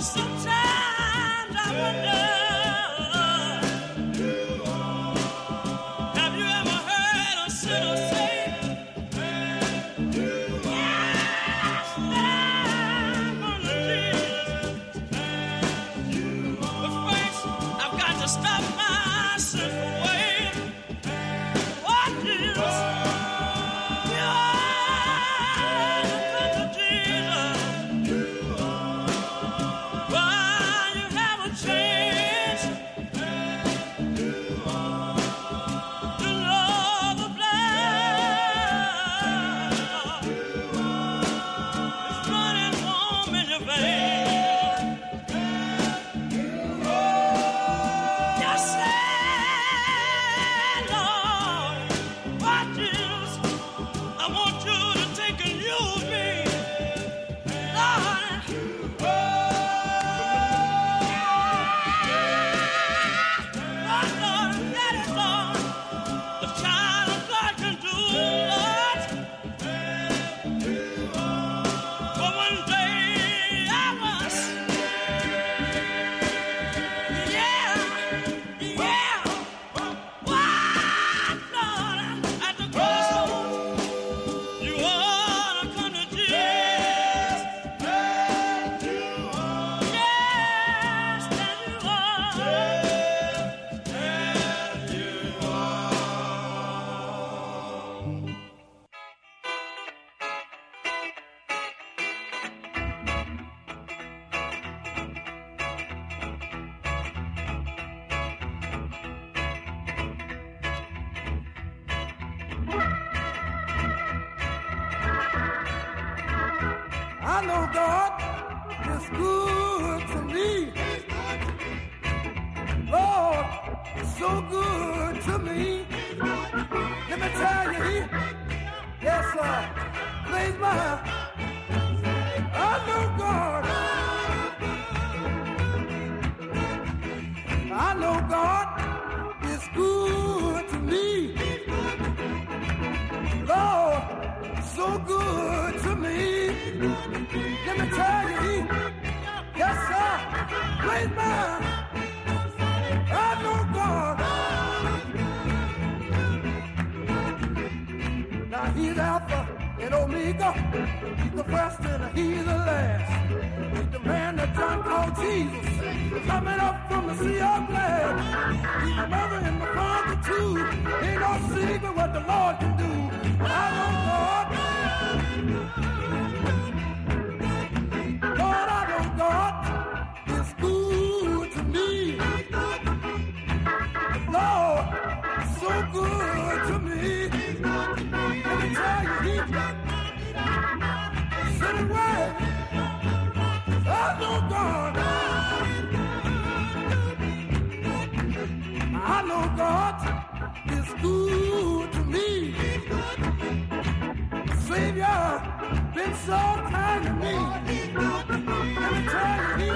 Sometimes I wonder, have you ever heard a sinner say, yes, I'm on the Jesus. But first, I've got to stop my sinful ways. Oh, Jesus, come to Jesus. While you have a chance to know the blood is running warm in your veins. Just say, Lord, what Jesus, I want you to take and use me, Lord. Lord, that is all the child of God can do, Lord. For one day I was, what, Lord, at the crossroads, you ought to come to Jesus. Yes, that you I know God is good to me. Lord, is so good to me. Let me tell you, yes, sir, please, my, I know God. I know God is good to me. Lord, so good to me. Let me tell you, yes, sir, please, man, I know God. Now he's Alpha and Omega. He's the first and he's the last. He's the man that John called Jesus, coming up from the sea of glass. He's the mother and the father too. Ain't no secret what the Lord can do. I know God. Lord, I know God is good to me. Lord, so good to me. Let me tell you, send away. I know God. I know God is good to me. Savior, been so kind to me. Let me tell you,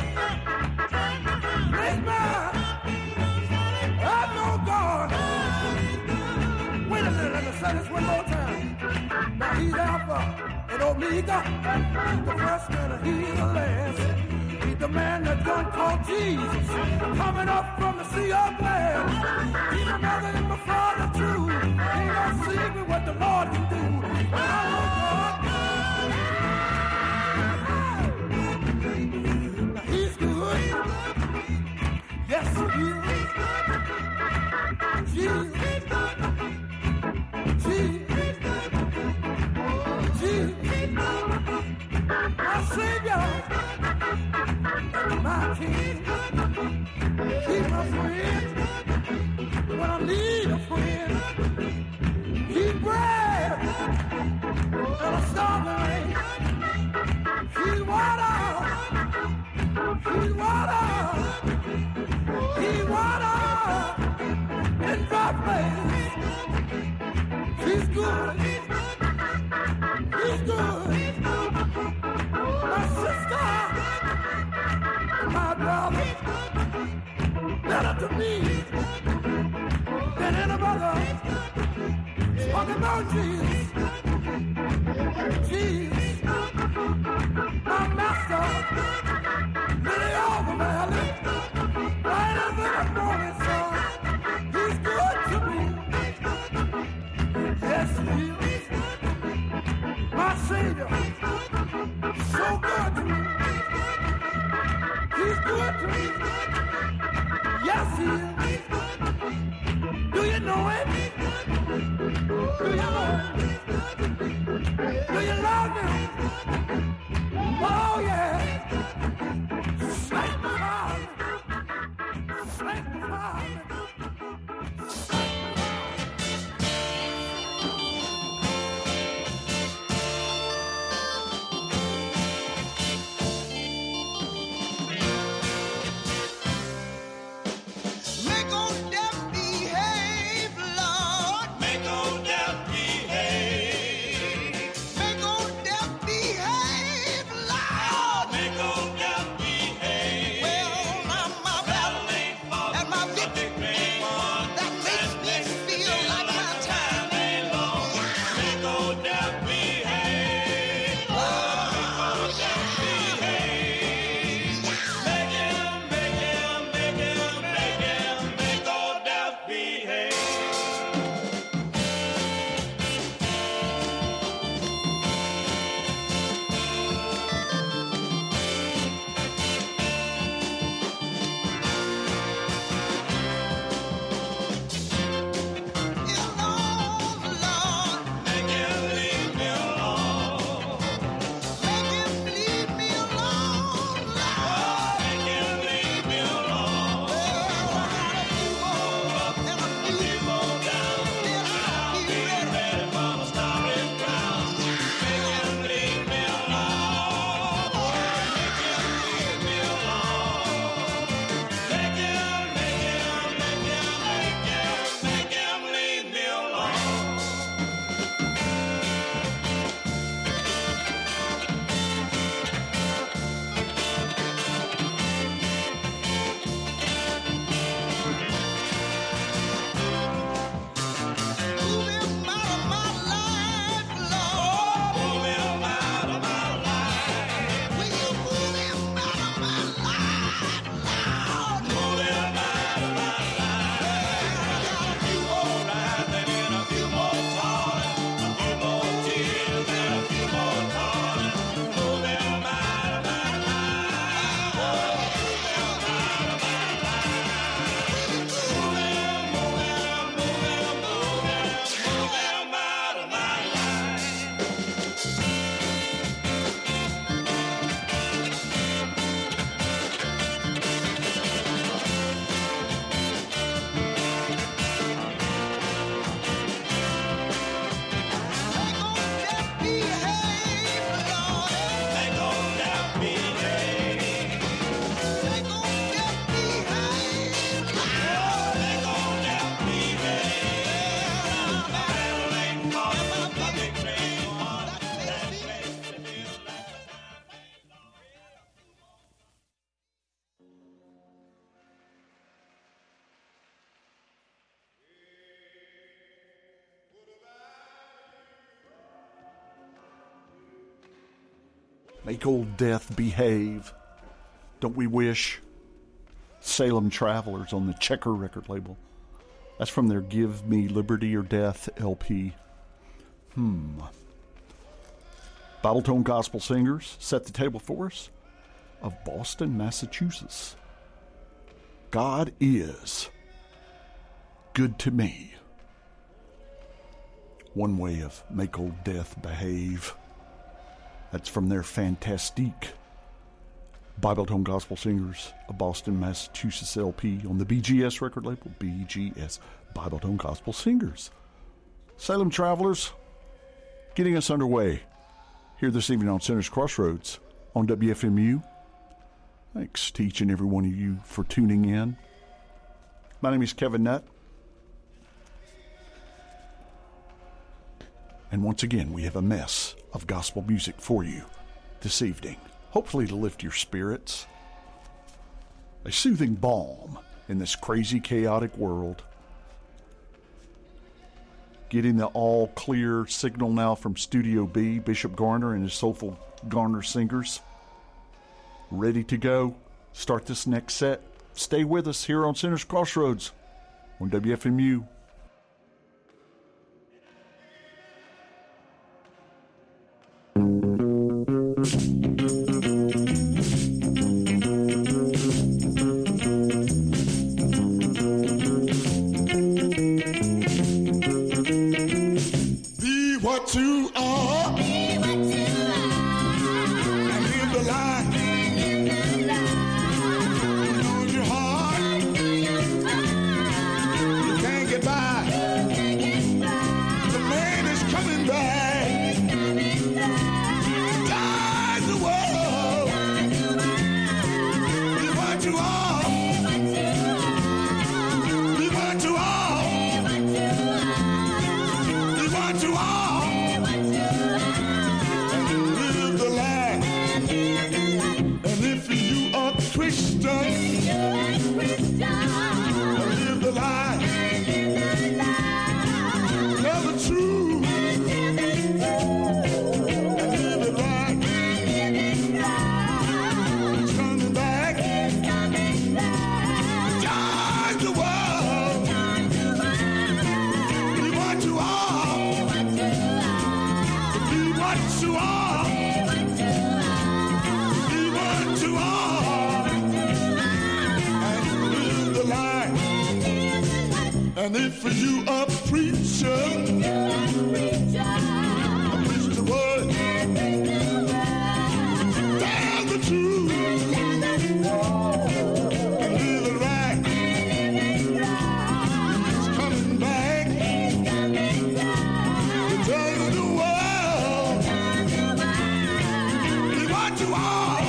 praise God. I know God. Wait a minute, let me say this one more time. Now he's Alpha and Omega. He's the first and he's the last. He's the man that God called Jesus, coming up from the sea of glass. He's the mother and my father too. Ain't no secret what the Lord can do. I know God. Now he's good. Yes, he is. Jesus. Jesus. My Savior. My King. He's my friend. When I need a friend. He's bread. And a starving. He's water. He's water. He's water. In dry place. He's good. He's good. My sister. My brother. Better to me than any brother. Talking about Jesus. Jesus. My master. Make old death behave. Don't we wish? Salem Travelers on the Checker record label. That's from their Give Me Liberty or Death LP. Bibletone Gospel Singers set the table for us of Boston, Massachusetts. God is good to me. One way of Make Old Death Behave. That's from their Fantastique. Bibletone Gospel Singers of Boston, Massachusetts LP on the BGS record label. BGS, Bibletone Gospel Singers. Salem Travelers, getting us underway here this evening on Sinner's Crossroads on WFMU. Thanks to each and every one of you for tuning in. My name is Kevin Nutt. And once again, we have a mess of gospel music for you this evening. Hopefully to lift your spirits. A soothing balm in this crazy, chaotic world. Getting the all-clear signal now from Studio B, Bishop Garner and his soulful Garner Singers. Ready to go. Start this next set. Stay with us here on Sinner's Crossroads on WFMU. You are. Be what you are. And live the life. Know your heart. You can't get by. The man is coming back. Die the world. Be what you are. Be what you are. Be what you are. Live the life. Tell the truth. Live it right. It's coming back. Die the world. Be what you are. Be what you are. Be what you are. And if you a preacher, preach the word, tell the truth, and live it right. He's coming back to tell the world, be what you are,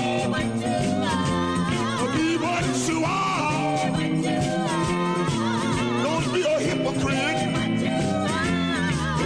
be what you are. Be a hypocrite.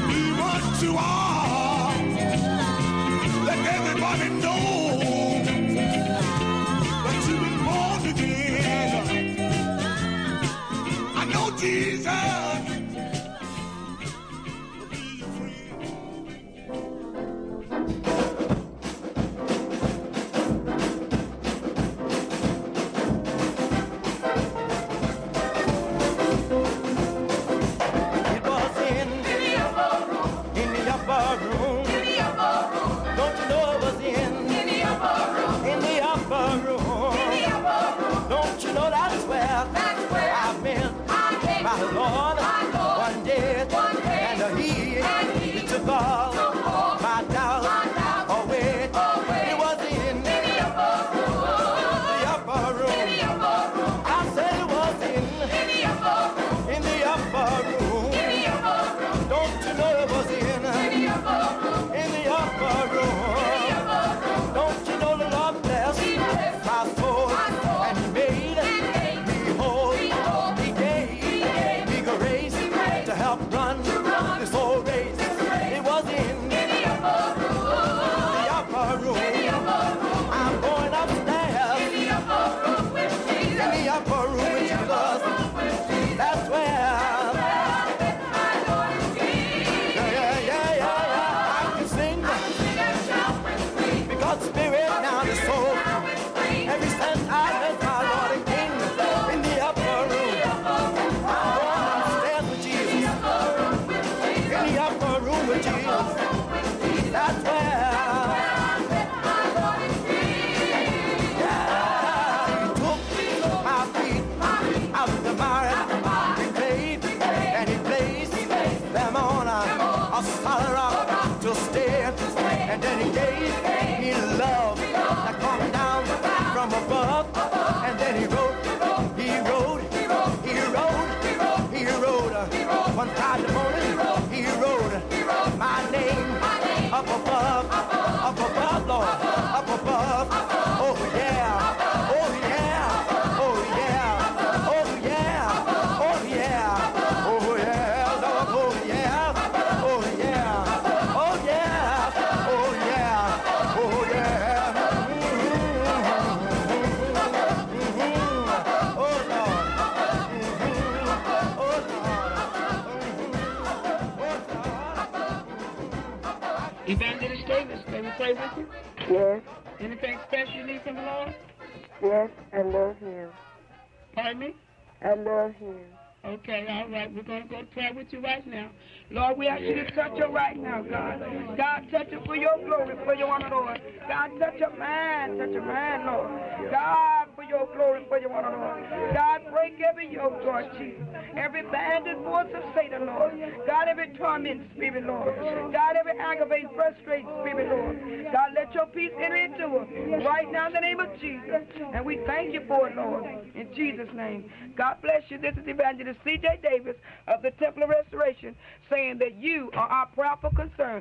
pray with you? Yes, Anything special you need from the Lord? yes, I love him. Pardon me? I love him. Okay, all right. We're going to go to prayer with you right now. Lord, we ask you to touch her right now, God. God, touch her for your glory, for your honor, Lord. God, touch her mind, Lord. God, for your glory, for your honor, Lord. God, break every yoke, Lord Jesus. Every banded force of Satan, Lord. God, every torment spirit, Lord. God, every aggravating, frustrating spirit, Lord. God, let your peace enter into her right now in the name of Jesus. And we thank you for it, Lord, in Jesus' name. God bless you. This is Evangelist C.J. Davis of the Temple of Restoration saying that you are our prayerful concern.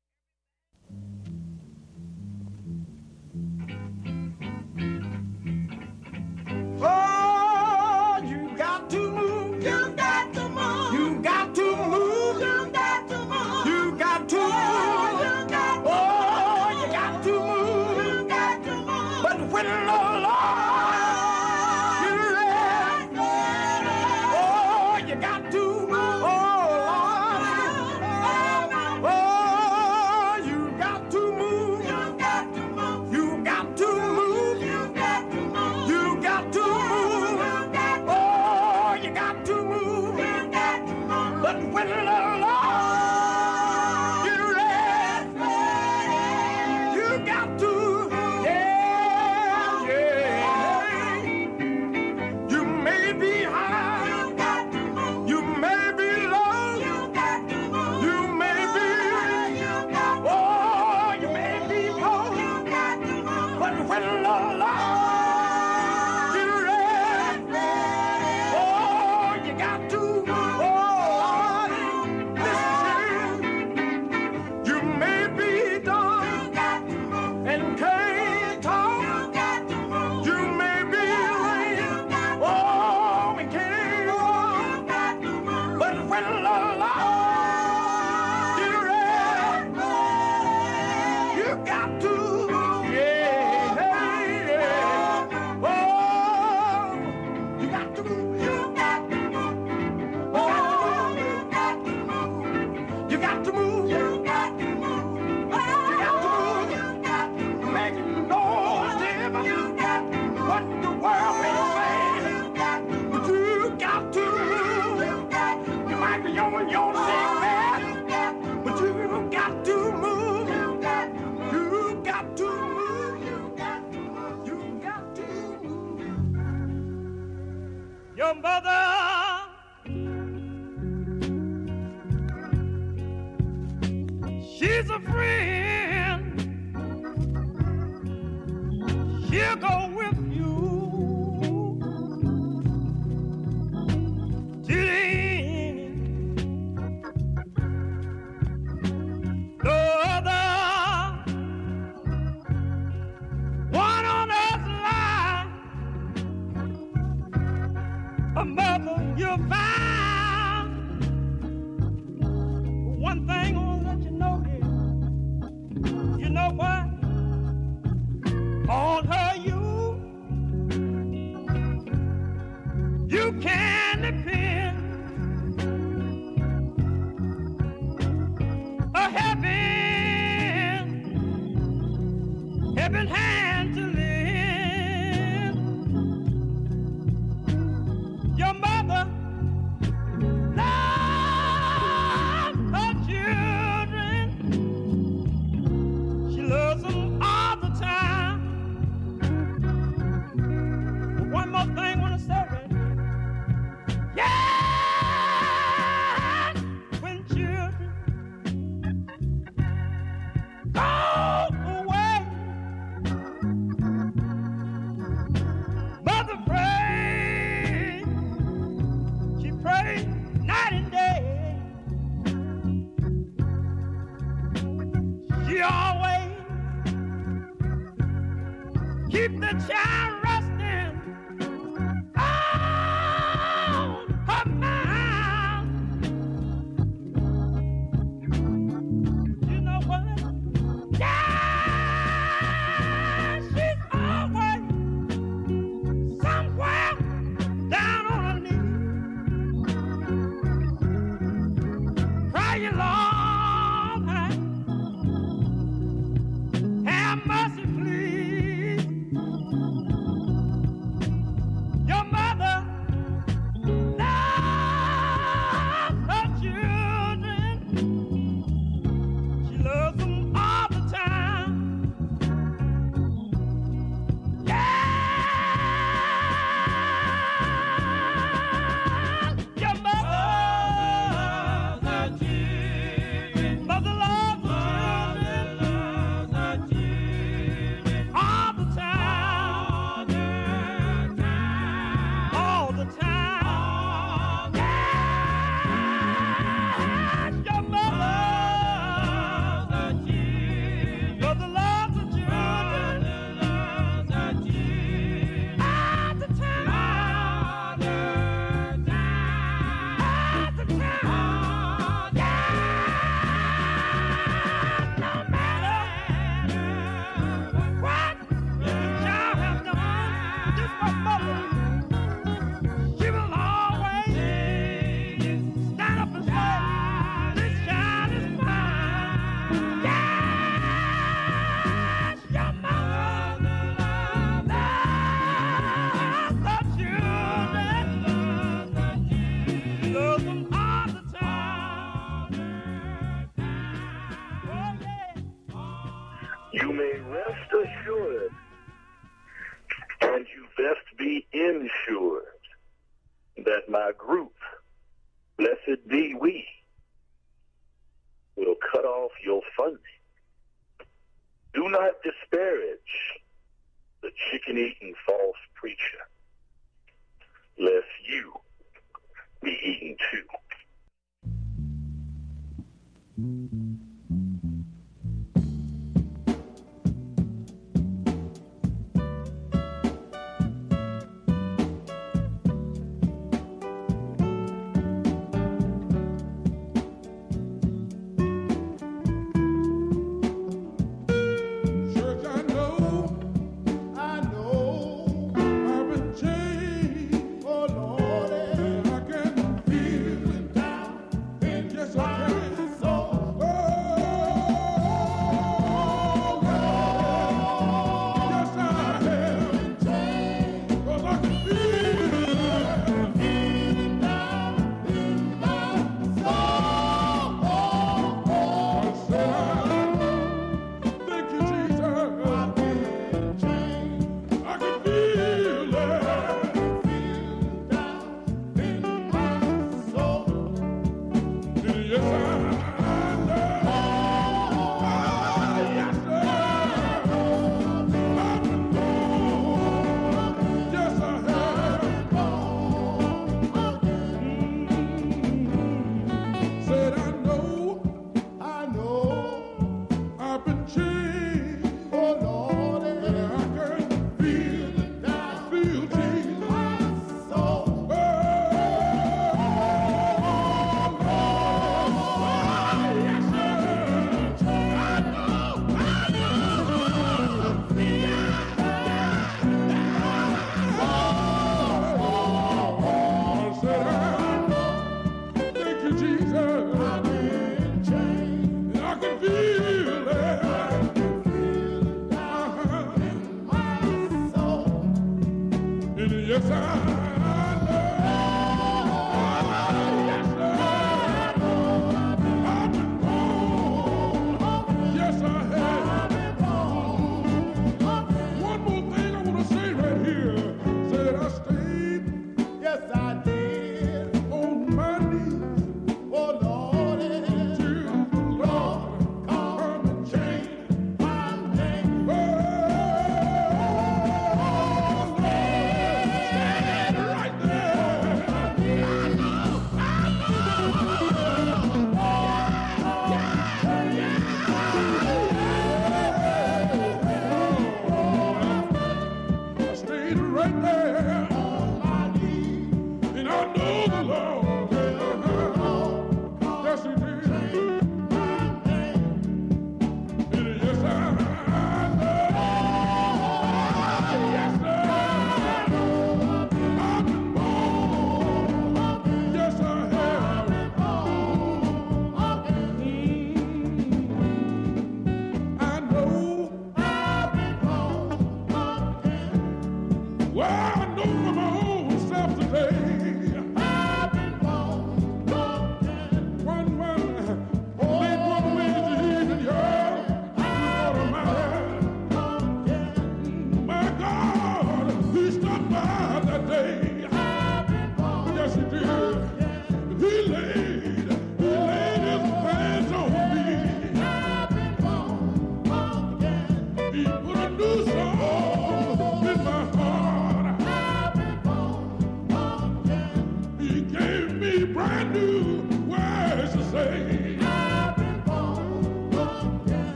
Oh, you got to move. You got to move. You got to move. You got to move. You got to move. Oh, you got to move. You got to move. But when the Lord your mother, she's a friend, she'll go with you to the end. No other one on earth's life, a mother you'll find. One thing I want to let you know here, you know what? On her you can depend. A helping hand to live. Your mother loves her children. She loves them all the time. But one more thing I want to say, yeah, when children go away, mother prays, she prays night and day. She always keep the child resting on her mind. You know what? Yeah, she's always somewhere down on her knees, crying, Lord, You may rest assured, and you best be ensured, that my group, Blessed Be We, will cut off your funding. Do not disparage the chicken-eating false preacher, lest you be eaten too.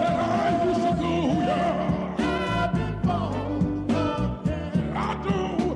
I don't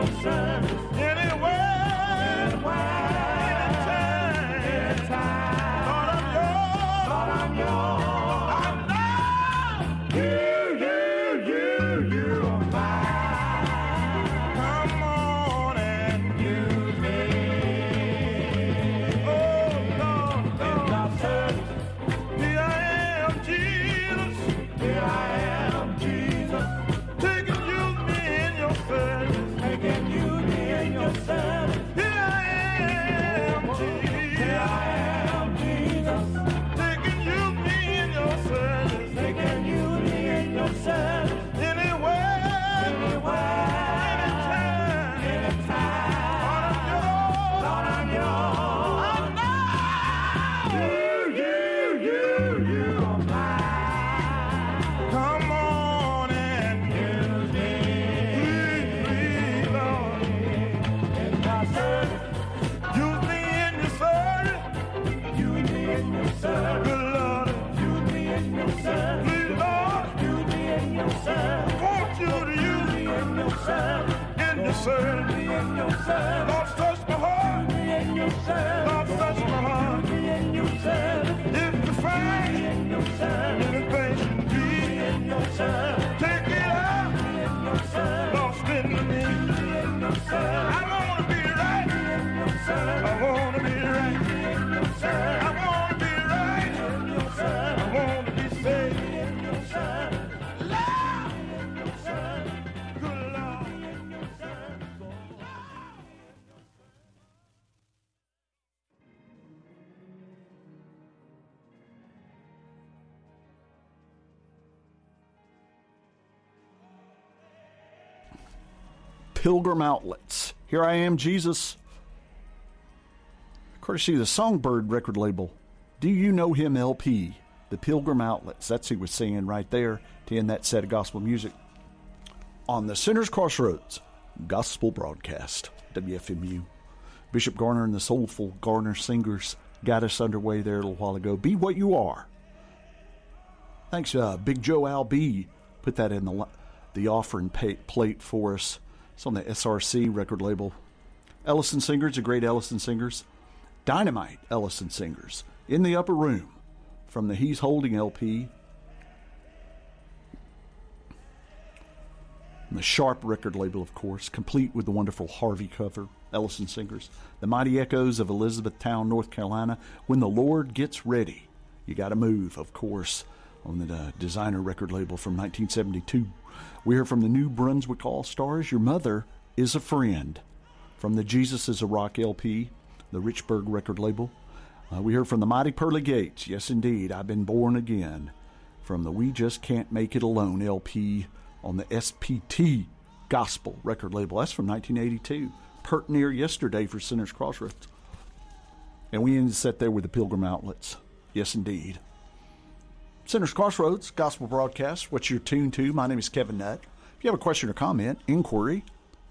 your service. Anywhere, anytime. Lord, I'm yours. Lord, I'm yours. I know you are mine. Come on and use me. Oh, Lord, in my service. Here I am, Jesus. Here I am, Jesus. Taking you me in your service. Taking you me in your service. Here I am, Jesus. Here I am, Jesus. Taking you me in your service. Taking you me in your service. Anywhere, anytime. Lord, I'm yours. I know you are mine. Come on and use me. Please, Lord. In my service. Use me in your service. Use me in your service. Good Lord. Use me in your service. Please, Lord. Use me in your service. Want you to use me in your service. In your service. In your service. Lord, touch my heart. Use me in your service. Lord, touch my heart. Use me in your service. If you find in your service. Anything should be in your service. Take it out. In your service. Lost in the need. In your service. I want to be right. In your service. I want to be right. In your service. I want to be right. In your service. I want to be saved. In your service. Lord. In your service. Good Lord. In your service. Pilgrim Outlets. Here I am, Jesus. Courtesy of the Songbird record label. Do You Know Him LP? The Pilgrim Outlets. That's who was singing right there to end that set of gospel music. On the Sinner's Crossroads Gospel Broadcast, WFMU. Bishop Garner and the Soulful Garner Singers got us underway there a little while ago. Be What You Are. Thanks, Big Joe Al B. Put that in the offering plate for us. It's on the SRC record label. Ellison Singers, the great Ellison Singers. Dynamite Ellison Singers. In the Upper Room from the He's Holding LP. And the Sharp record label, of course, complete with the wonderful Harvey cover. Ellison Singers. The Mighty Echoes of Elizabethtown, North Carolina. When the Lord Gets Ready. You Gotta Move, of course, on the Designer record label from 1972. We hear from the New Brunswick All-Stars, Your Mother Is a Friend, from the Jesus is a Rock LP, the Richburg record label. We hear from the Mighty Pearly Gates, Yes Indeed, I've Been Born Again, from the We Just Can't Make It Alone LP on the SPT Gospel record label. That's from 1982. Pert near yesterday for Sinner's Crossroads. And we ended the set there with the Pilgrim Outlets, Yes Indeed. Sinner's Crossroads, Gospel Broadcast, what you're tuned to. My name is Kevin Nutt. If you have a question or comment, inquiry,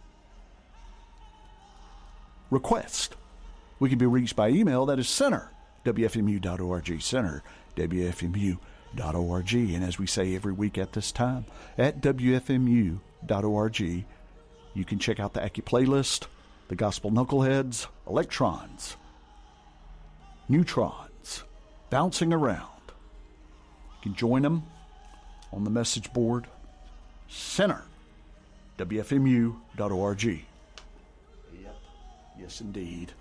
request, we can be reached by email. That is center, WFMU.org, center, WFMU.org. And as we say every week at this time, at WFMU.org, you can check out the Aki playlist, the Gospel Knuckleheads, Electrons, Neutrons, Bouncing Around. You can join them on the message board. Center, WFMU.org. Yep. Yes, indeed.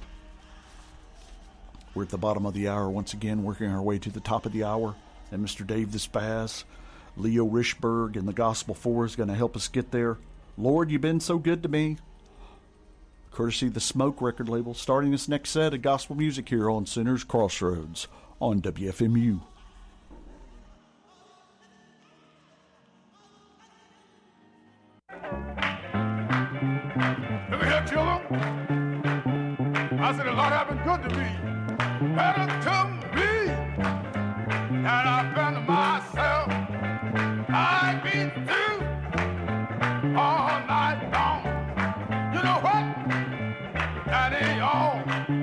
We're at the bottom of the hour once again, working our way to the top of the hour. And Mr. Dave Despaz, Leo Richburg, and the Gospel 4 is going to help us get there. Lord, you've been so good to me. Courtesy of the Smoke record label, starting this next set of gospel music here on Sinner's Crossroads on WFMU. Look here, children. I said, the Lord have been good to me. Better to me. And I found myself, I've been through all night long. You know what? That ain't all.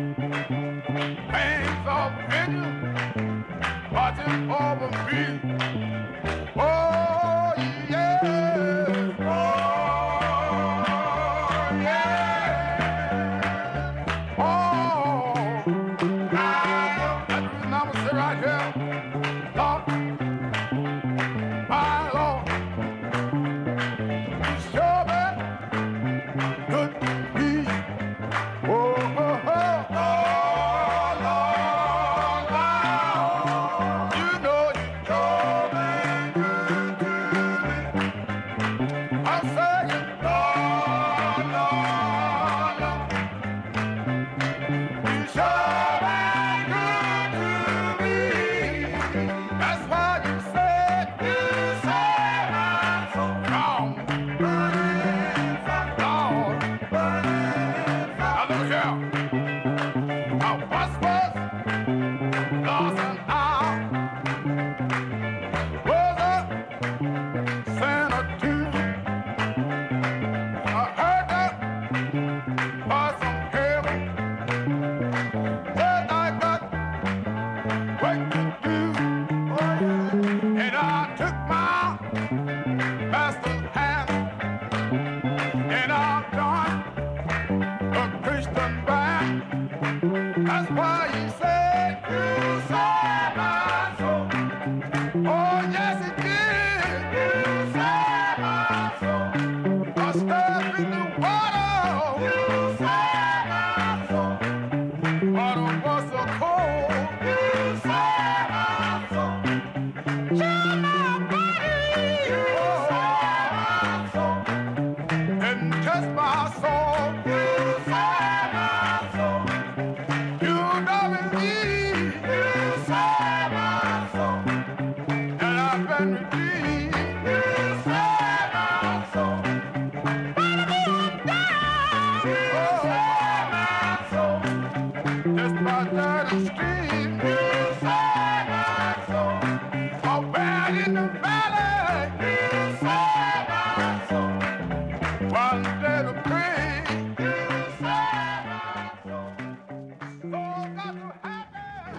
Pains of vengeance watching over me. Oh, yeah. Oh. And I've done a Christian bad. That's why he said, you saved my soul. Oh, yes, it did. You saved my soul. I stepped in the water. You saved my soul. Water was so cold. You saved my soul. Chill my body. You saved my soul. And touch my soul. You saved my soul. You know me. You saved my soul. And I've been redeemed. You saved my soul. Just my dirty stream. You saved my soul. Oh, bad in the valley. You saved my soul. One day to pray. You saved my soul. Oh, got to happen.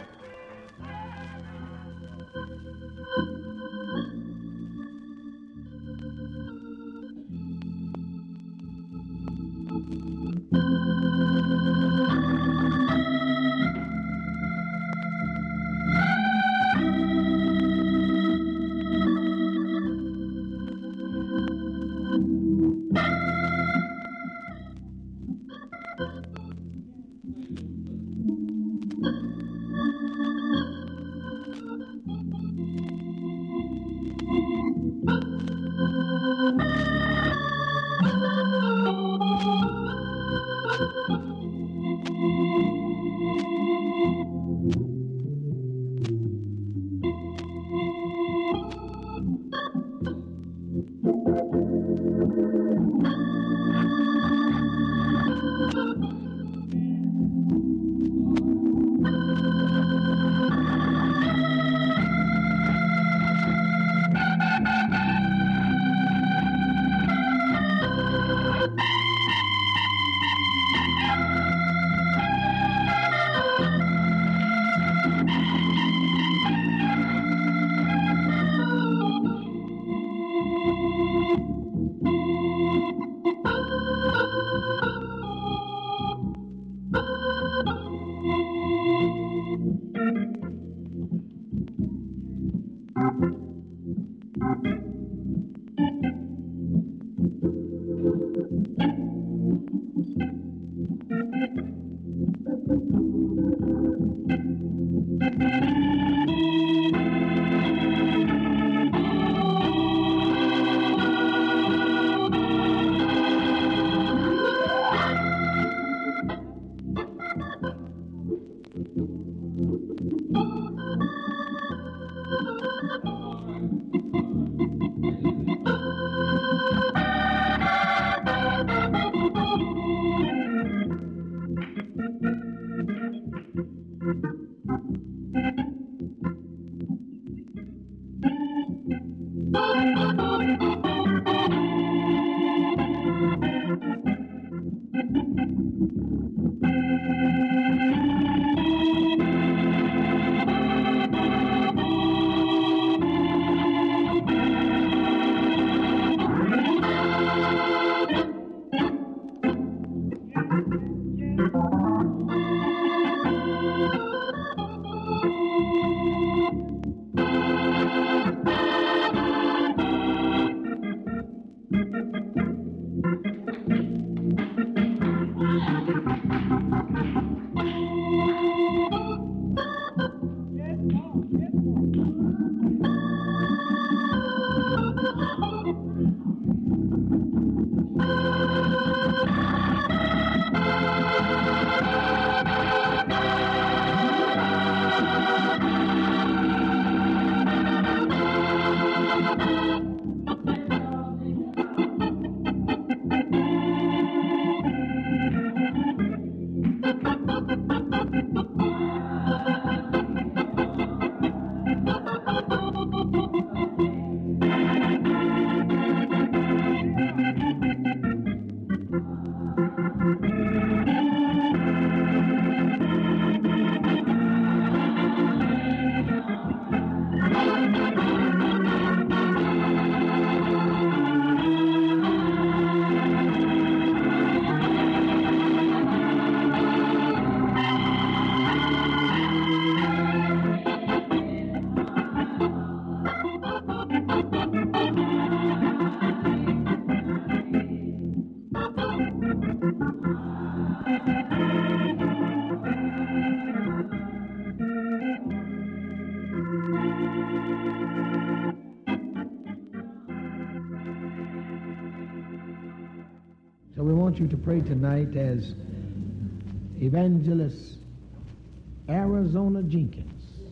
So we want you to pray tonight as Evangelist Arizona Jenkins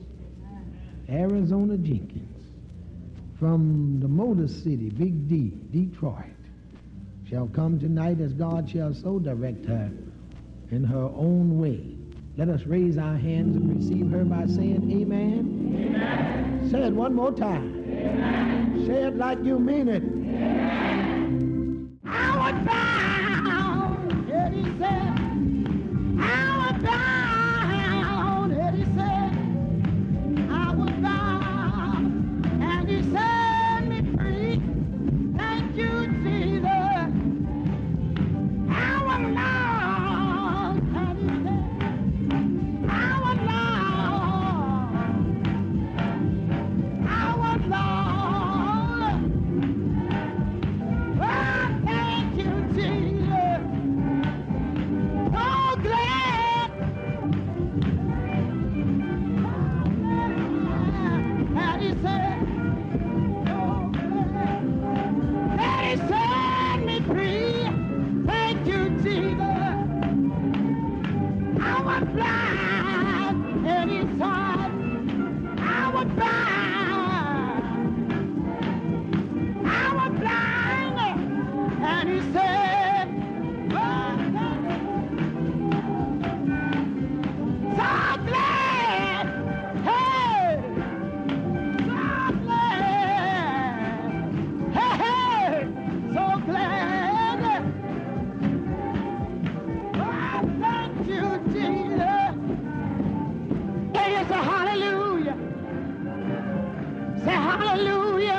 from the Motor City, Big D, Detroit, shall come tonight as God shall so direct her in her own way. Let us raise our hands and receive her by saying amen. Amen. Say it one more time. Amen. Say it like you mean it. Amen. I was bound, and he said, I was bound, and he said, I was bound, and he set me free. Thank you, Jesus. I was lost, and he said, I was lost. I was lost. Oh, thank you, Jesus. So glad. And he said, oh, glad. And he set me free. Thank you, Jesus. I was blind, and he saw it. I was blind. I was blind, and he said, oh, so glad. Hey, so glad. Hey, hey, so glad. Oh, thank you, Jesus. Can you say hallelujah? Say hallelujah.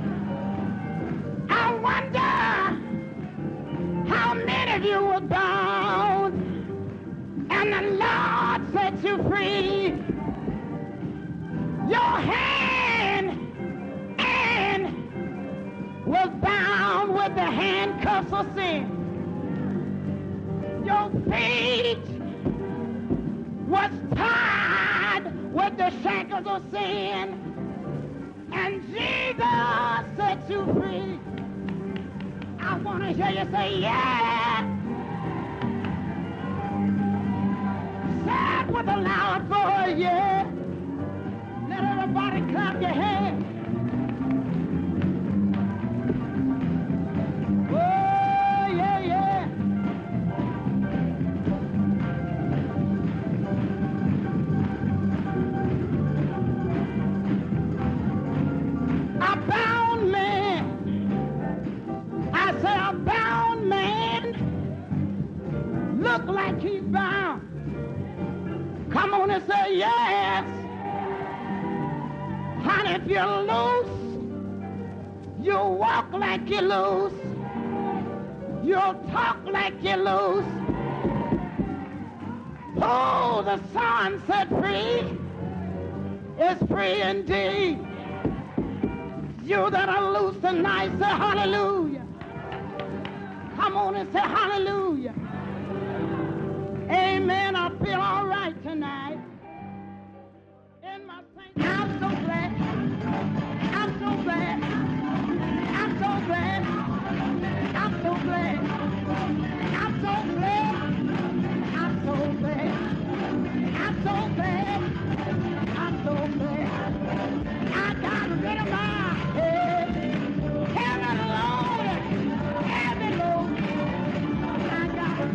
I wonder how many of you were bound and the Lord set you free. Your hand was bound with the handcuffs of sin. Your feet was tied with the shackles of sin. And Jesus set you free. I want to hear you say, yeah. Say it with a loud voice, yeah. Let everybody clap your hands. Oh, yeah, yeah. A bound man. I say a bound man look like he's bound. Come on and say yes. Honey, if you're loose, you'll walk like you're loose. You'll talk like you're loose. Oh, the Son set free is free indeed. You that are loose tonight, say hallelujah. Come on and say hallelujah. Amen. I feel all right tonight. In my saint, I'm so glad. I'm so glad. I'm so glad. I'm so glad. I'm so glad. I'm so glad. I'm so glad. I'm so glad. I got rid of my head. Heavy load. Heavy load. I got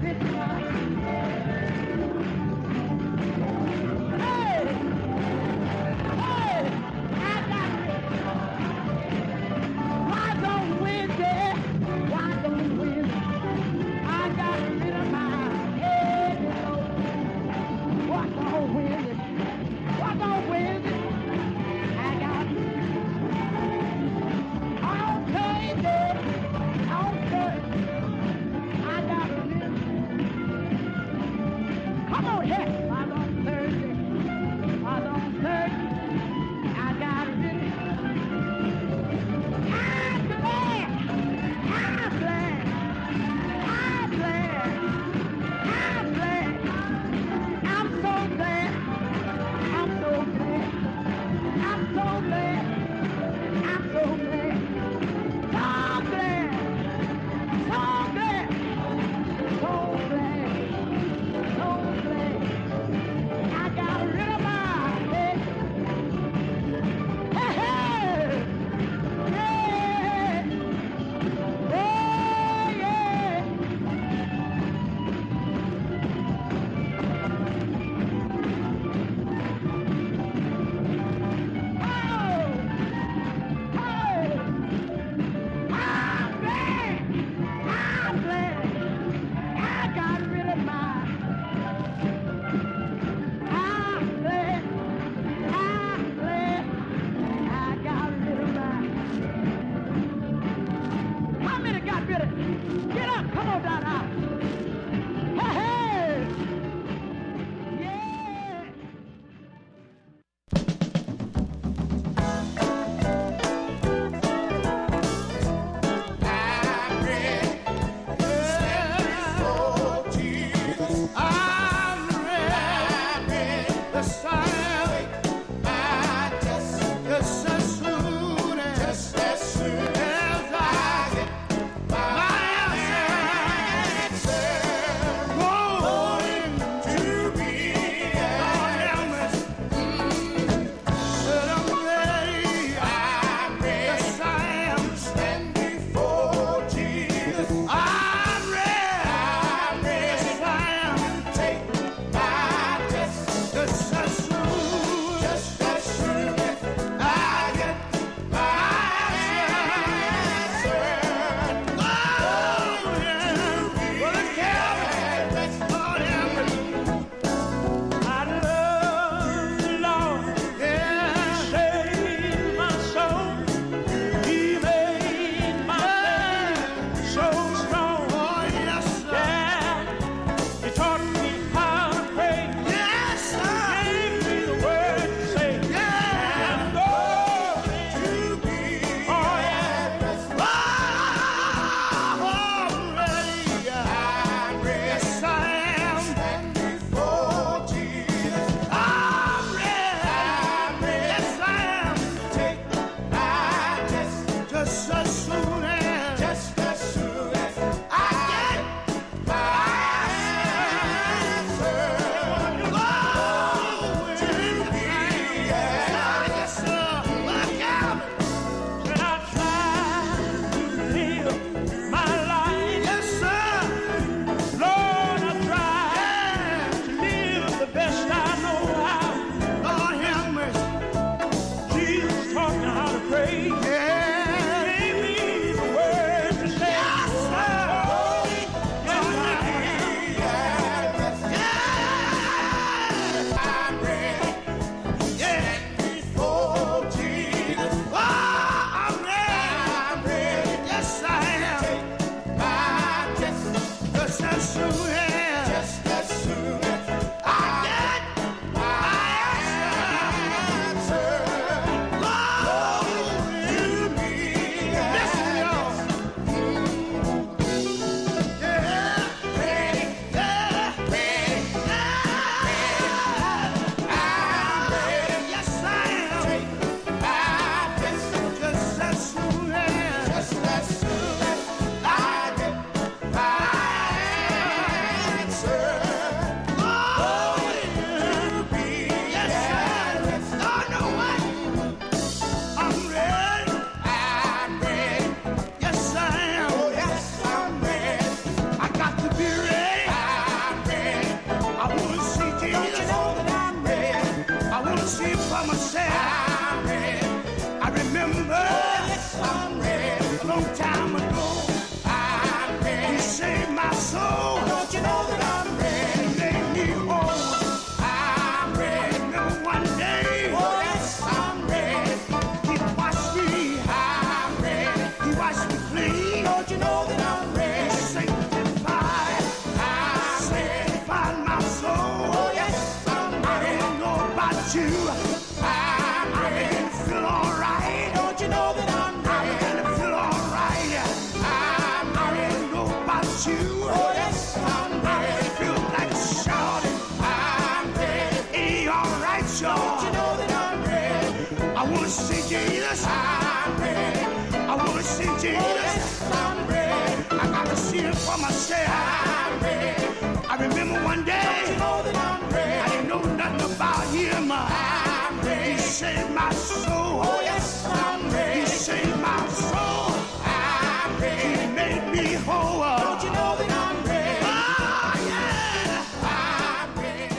Oh, yes, I'm ready. I feel like shouting. I'm ready. Hey, all right, y'all. Don't you know that I'm ready? I want to see Jesus. I'm ready. I want to see Jesus. Oh, yes, I'm ready. I got to see him for myself. I'm ready. I remember one day. Don't you know that I'm ready? I didn't know nothing about him. I'm ready. He saved my soul. Oh, yes, I'm ready. He saved my soul. I'm ready. He made me whole. Don't you know that I'm ready? Oh, yeah. I'm ready.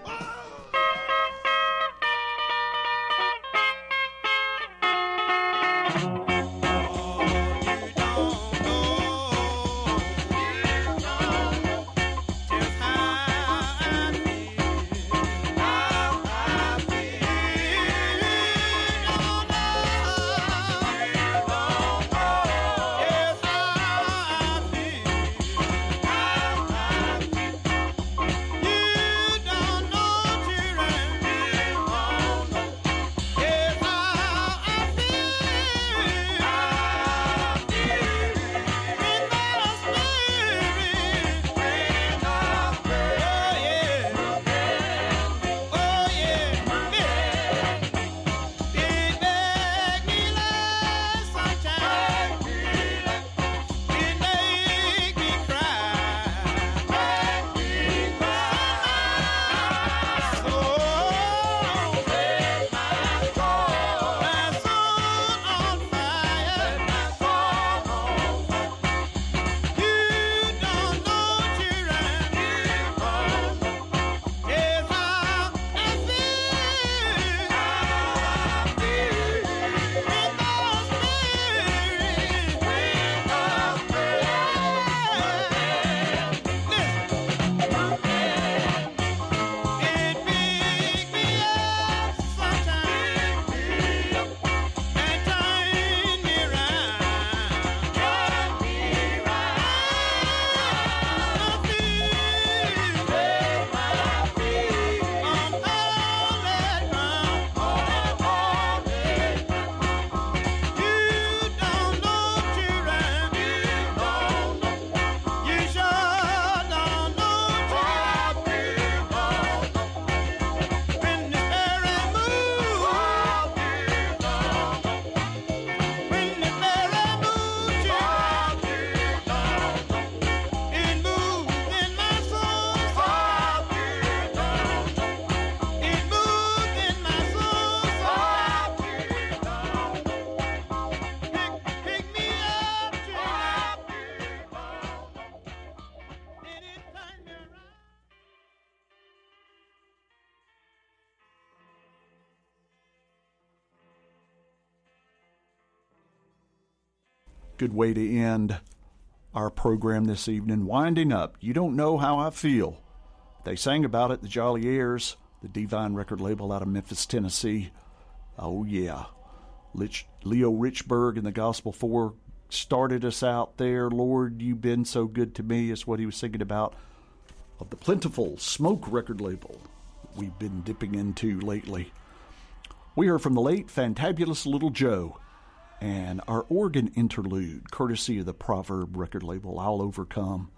Good way to end our program this evening. Winding up. You Don't Know How I Feel. They sang about it, the Jolly Airs, the Divine record label out of Memphis, Tennessee. Oh, yeah. Leo Richburg and the Gospel Four started us out there. Lord, you've been so good to me is what he was singing about. Of the Plentiful Smoke record label that we've been dipping into lately. We heard from the late Fantabulous Little Joe and our organ interlude, courtesy of the Proverb record label, I'll Overcome.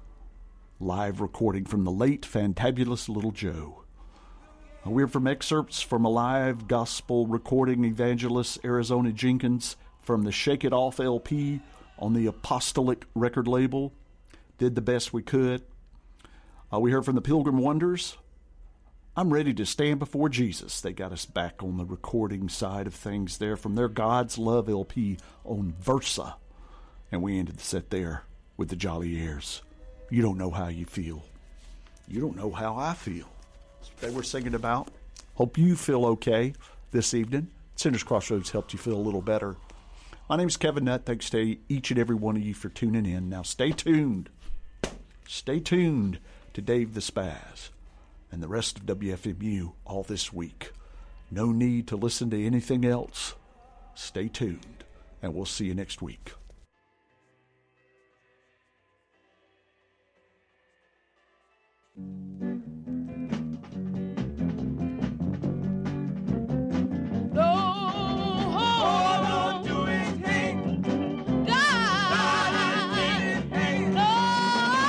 Live recording from the late Fantabulous Little Joe. We heard from excerpts from a live gospel recording, Evangelist Arizona Jenkins, from the Shake It Off LP on the Apostolic record label. Did the best we could. We heard from the Pilgrim Wonders, I'm Ready to Stand Before Jesus. They got us back on the recording side of things there from their God's Love LP on Versa. And we ended the set there with the Jolly Airs. You don't know how you feel. You don't know how I feel. That's what they were singing about. Hope you feel okay this evening. Sinners Crossroads helped you feel a little better. My name's Kevin Nutt. Thanks to each and every one of you for tuning in. Now stay tuned. Stay tuned to Dave the Spaz and the rest of WFMU all this week. No need to listen to anything else. Stay tuned, and we'll see you next week. God,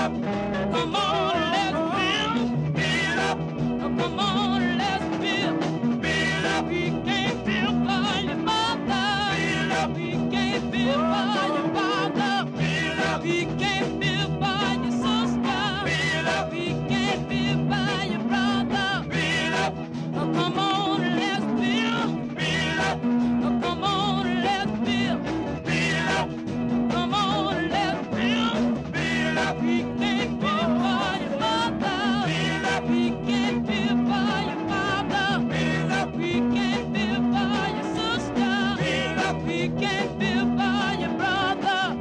Come on, let's build. Build up. Come on, let's build. Build up. We can't build by your mother. Build up. We can't build by your father. Build up. We can't build by your sister. Build up. We can't build by your brother. Build up. Come on, let's build. Build up. Come on, let's build. Build up. Come on, let's build. Build up. We can't build by your mother. Build up. We can't build by your father. Build up. We can't build by your sister. Build up. We can't build by your brother.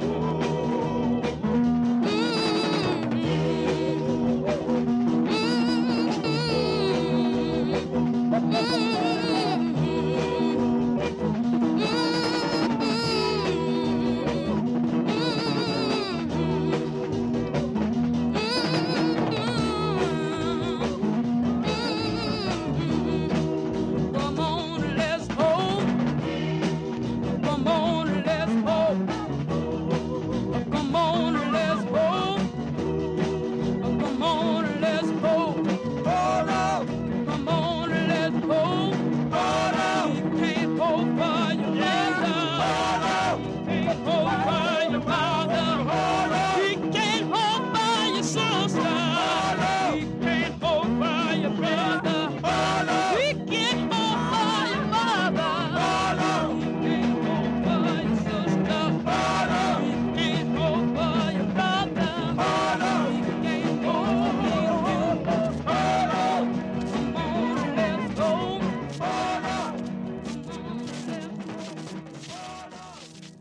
Come on, let's hope. Come on, let's hope. Come on, let's hope. Come on, let's hope. Hold up. Come on, let's hope. Hold up. You can't hope by your mother. Hold up. You can't hope by your father. Hold up. You can't hope by your sister. Hold up. You can't hope by your brother. Hold up. You can't hope by your mother. Hold up. You can't hope by your sister. Hold up. You can't hope by your brother. Hold up. You can't hope. Hold up. Come on, let's go. Hold up. Come on, let's go. Hold up.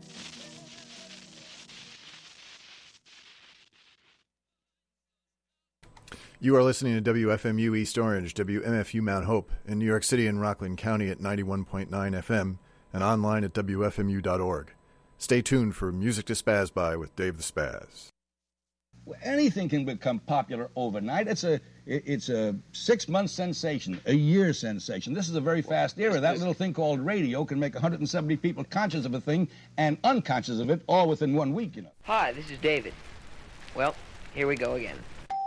You are listening to WFMU East Orange, WMFU Mount Hope, in New York City and Rockland County at 91.9 FM, and online at WFMU.org. Stay tuned for Music to Spaz By with Dave the Spaz. Anything can become popular overnight. It's a 6-month sensation, a year sensation. This is a very fast era. That little thing called radio can make 170 people conscious of a thing and unconscious of it all within 1 week, you know. Hi, this is David. Well, here we go again.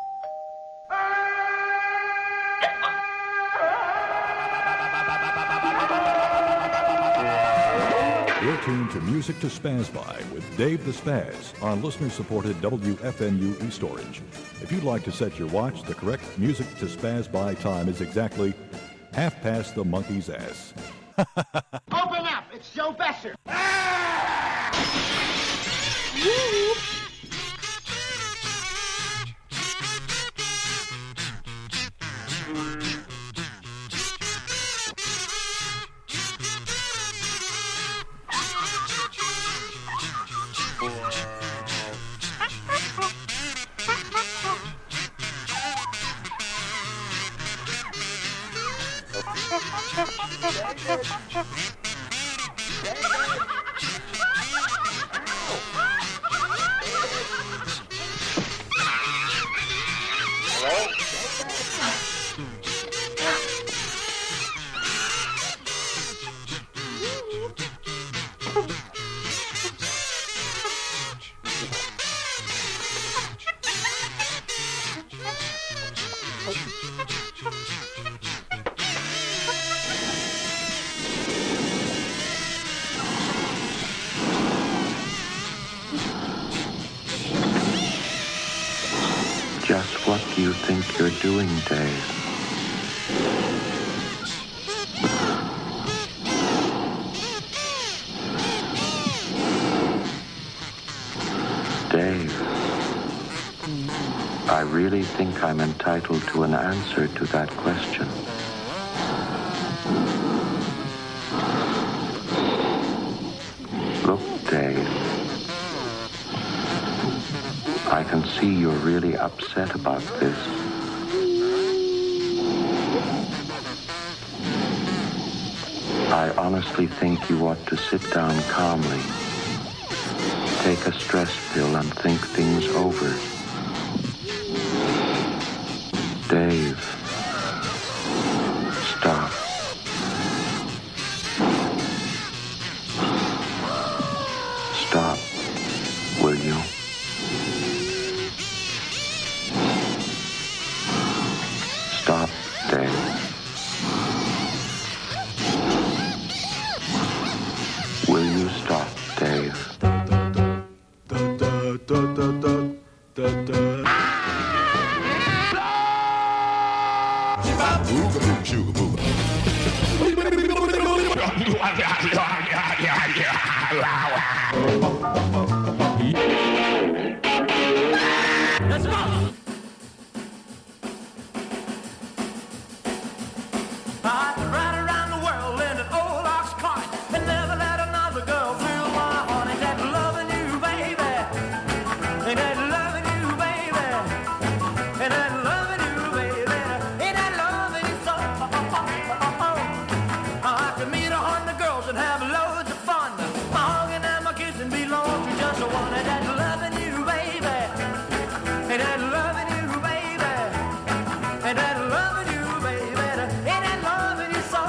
You're tuned to Music to Spaz By with Dave the Spaz on listener-supported WFMU East Orange. If you'd like to set your watch, the correct Music to Spaz By time is exactly 1/2 the monkey's ass. Open up! It's Joe Besser! Just what do you think you're doing, Dave? Dave, I really think I'm entitled to an answer to that question. Look, Dave, I can see you're really upset about this. I honestly think you ought to sit down calmly, take a stress pill, and think things over. Dave, stop. Stop, will you? Let's go. I'd ride around the world in an old ox cart and never let another girl thrill my heart. Ain't that loving you, baby? Ain't that loving you, baby? Ain't that loving you, baby? Ain't that loving you so? I could meet 100 girls and have loads of fun. My hugging and my kissing belong to just one. Ain't that loving you, baby? Ain't that loving you, baby? Ain't that loving you, baby? Ain't that loving you so?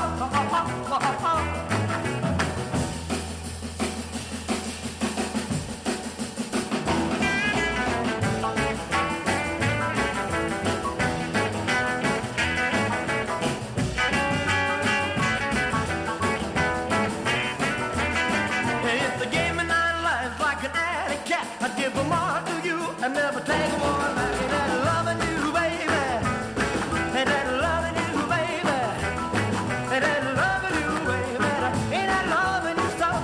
If they gave me 9 lives like an alley cat, I'd give them all to you and never take one back. Ain't that loving you, baby? Ain't that loving you, baby? Ain't that loving you, baby? Ain't that loving you so?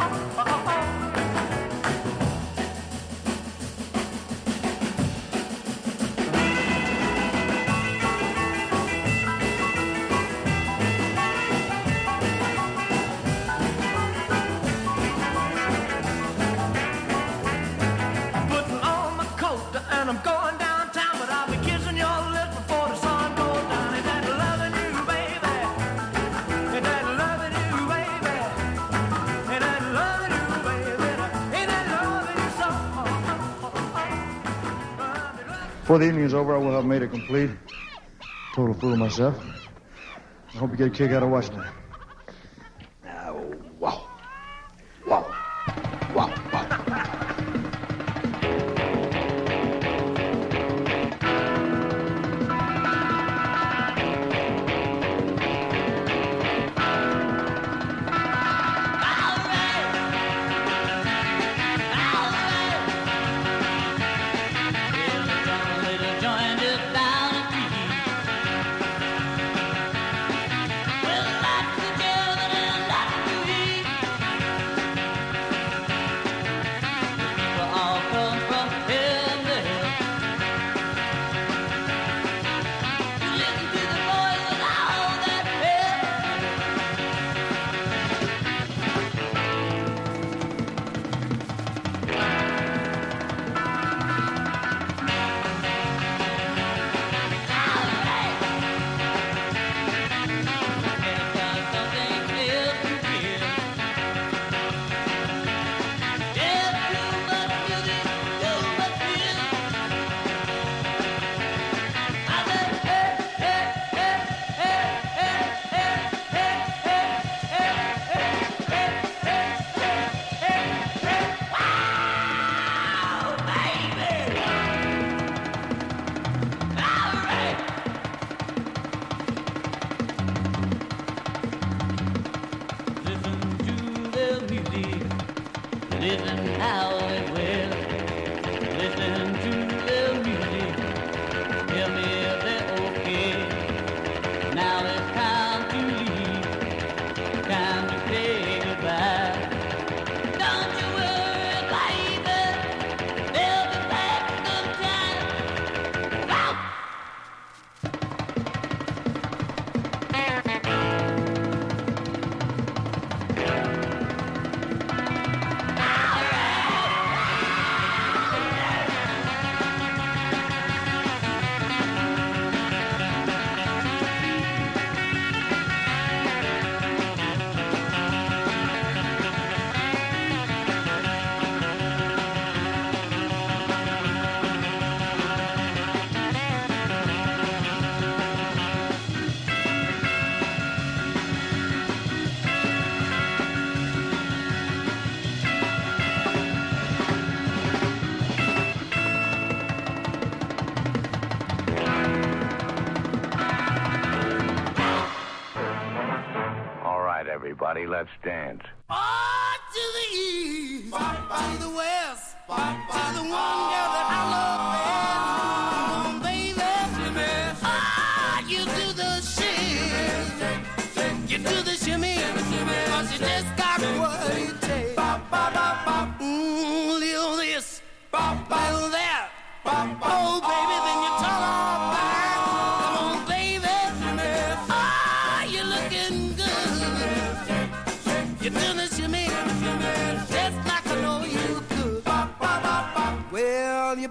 I'm putting on my coat and I'm going downtown, but I'll be kissing your lips before the sun goes down. Ain't that loving you, baby? Ain't that loving you, baby? Ain't that loving you, baby? Ain't that loving you so? Before the evening is over, I will have made a complete, total fool of myself. I hope you get a kick out of watching it. Wow. Wow. Wow. Wow. Listen how it will. Listen to the music. Tell me if they're okay. Now it's time to leave. Time to say goodbye. Don't you worry, baby. They'll be back sometime. Everybody, let's dance. To the east, to the west, to the one girl that I love.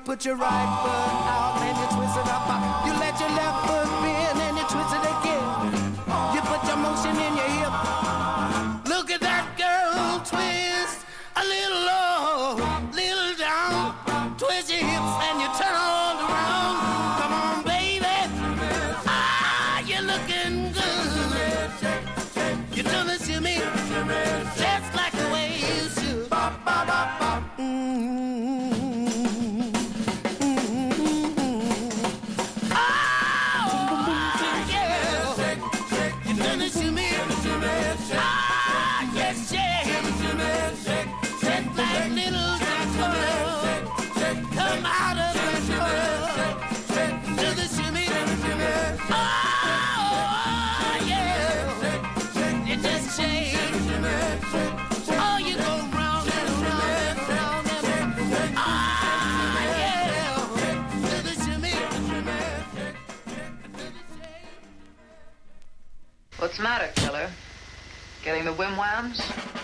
put your right foot out and you twist it up. You let your left foot bend and you twist it again. You put your motion in your hip. Look at that girl twist. A little low, little down. Twist your hips and you turn all around. Come on, baby. Ah, you're looking good. You do the shimmy just like the way you should. What's the matter, killer? Getting the whim-whams?